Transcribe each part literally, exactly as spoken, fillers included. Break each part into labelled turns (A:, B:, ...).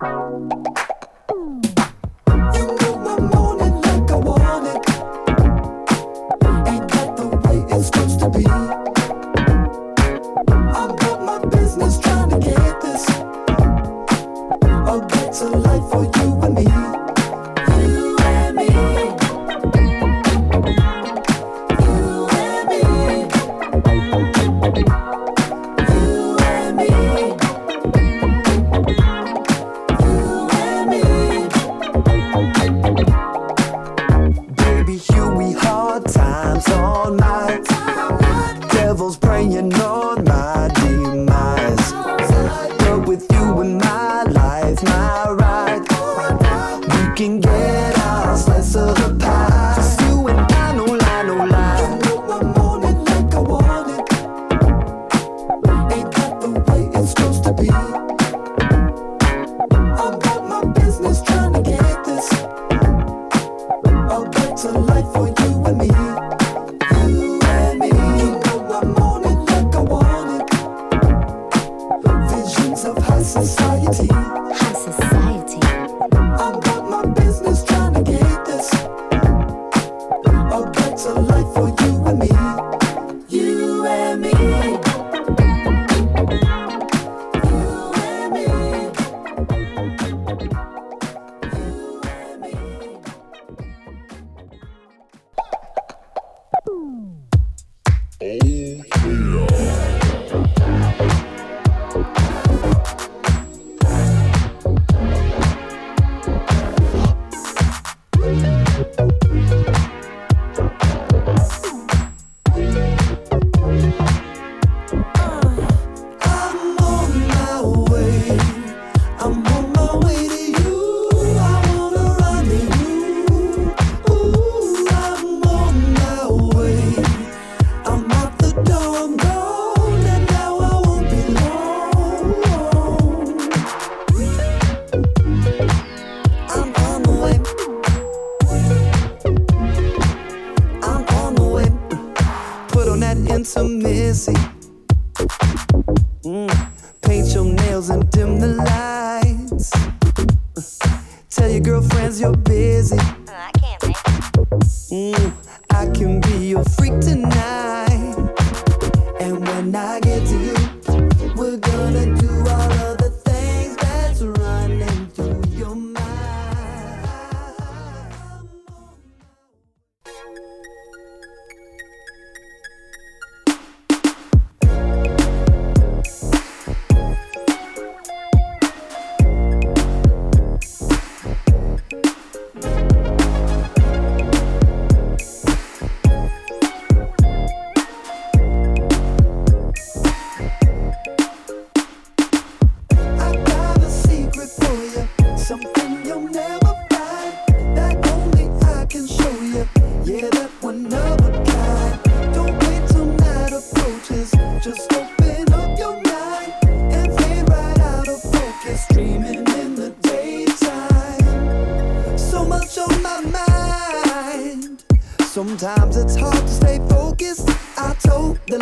A: Sometimes it's hard to stay focused, I told the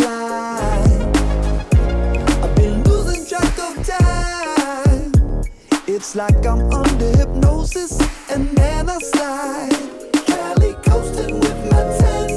A: lie. I've been losing track of time. It's like I'm under hypnosis and then I slide. Cali coasting with my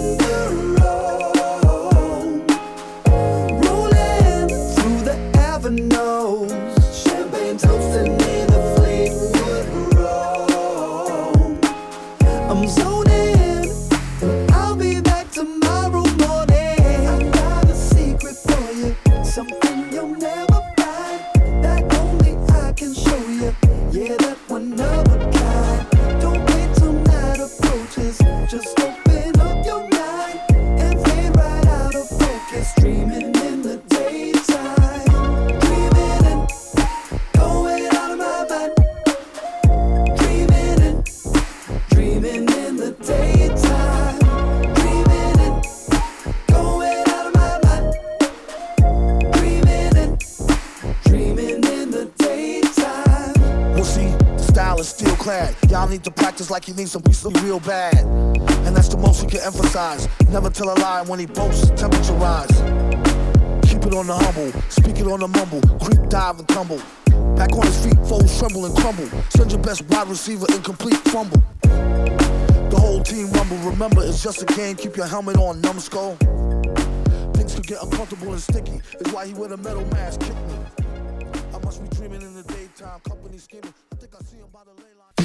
A: tenderoni, rolling through the avenues, champagne toasting in the Fleetwood Road. I'm zoning. I'll be back tomorrow morning. I got a secret for you, something you'll never find, that only I can show you. Yeah, that one of a kind. Don't wait till night approaches, just open up your mind and fade right out of focus. Dreaming in the daytime, dreaming and going out of my mind. Dreaming and dreaming in the daytime.
B: Steel clad, y'all need to practice like you need some piece of real bad. And that's the most he can emphasize. Never tell a lie when he boasts, temperature rise. Keep it on the humble, speak it on the mumble, creep, dive, and tumble. Back on his feet, foes tremble and crumble. Send your best wide receiver, incomplete fumble. The whole team rumble. Remember, it's just a game. Keep your helmet on, numbskull. Things could get uncomfortable and sticky. It's why he wear a metal mask. Kick me. I must be dreaming in the daytime. Company scheming. I think I see him by the ley line.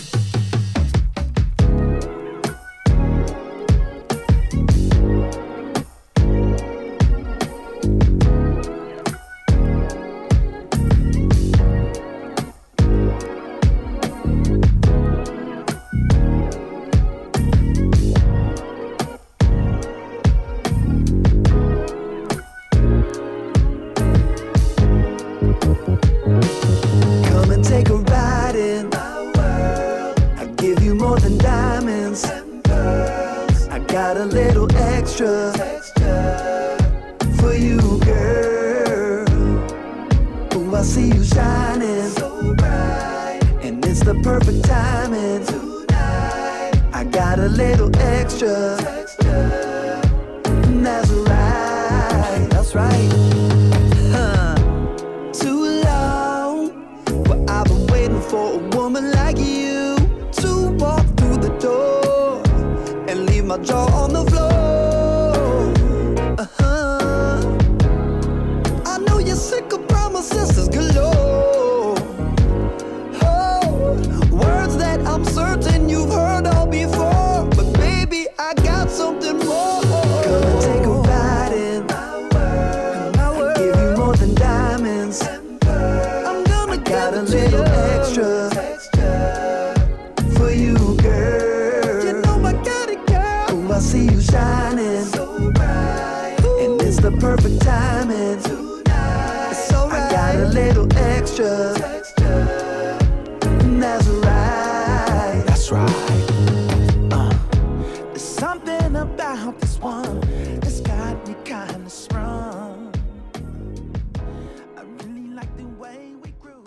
A: Come and take a ride in my world. I give you more than diamonds and pearls. I got a little extra, extra for you, girl. Ooh, I see you shining so bright, and it's the perfect timing tonight. I got a little extra, extra. And that's right, that's right. Huh. Too long, but I've been waiting for a woman like you to walk through the door and leave my jaw on the floor. Uh-huh. I know you're sick of promises galore. Oh, words that I'm certain you've heard all before, but baby, I got something more. Come and take a ride in my world. I give you more than diamonds and pearls. I'm gonna got a little extra, extra for you, girl. You know I got it, girl. Ooh, I see you shining so bright, and it's the perfect timing tonight. It's alright. I got a little extra, extra. And that's right, that's right. Uh, there's something about this one that's got me kinda sprung. I really like the way we groove.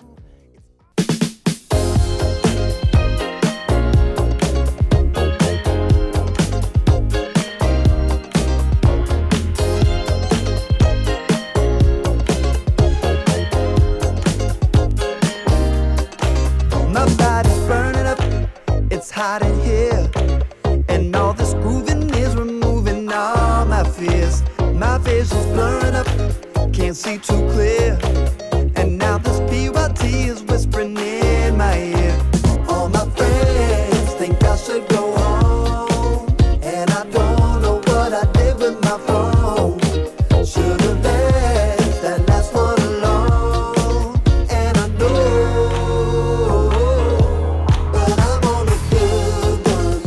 A: My body's burning up, it's hot in here, and all this grooving is removing all my fears. My vision's blurring up, can't see too clear, and now this P Y T is whispering in my ear. All my friends think I should go home, and I don't know what I did with my phone. Should've left that last one alone, and I know, but I'm on a good one,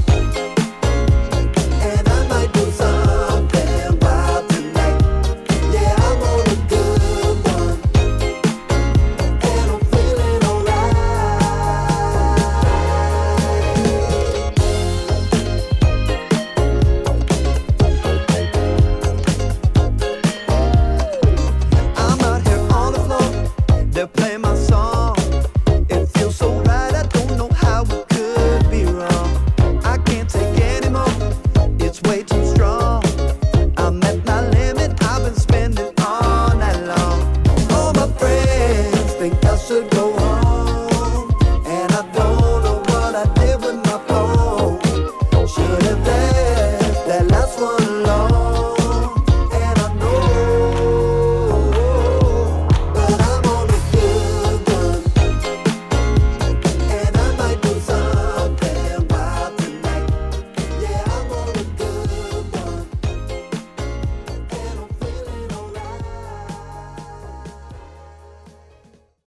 A: and I might do something wild tonight. Yeah, I'm on a good one, and I'm feeling alright. I'm out here on the floor, they're playing my song. It feels so right, I don't know how it could be wrong. I can't take anymore, it's way too strong. I'm at my limit, I've been spending all night long. All my friends think I should go home,